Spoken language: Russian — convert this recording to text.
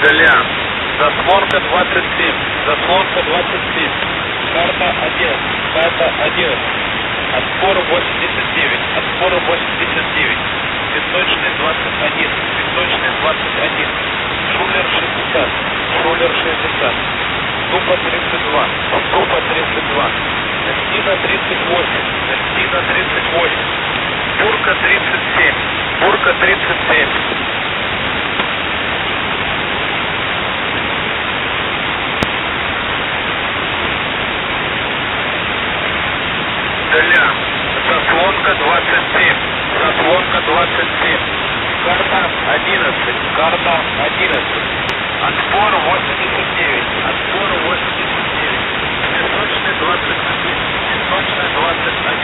Толян. Заслонка 27. Заслонка 27. Карта 1. Карта 11. Отпор 89. Отпор 89. Песочный 21. Песочный 21. Шулер 60. Шулер 60. Ступа 32. Ступа 32. Нальтина 38. Нальтина 38. Бурка 37. Бурка 37. Толян. Заслонка 27. Заслонка 27. Карта 11. Карта 11. Отпор 89. Отпор 89. Песочный 21. Песочный 21.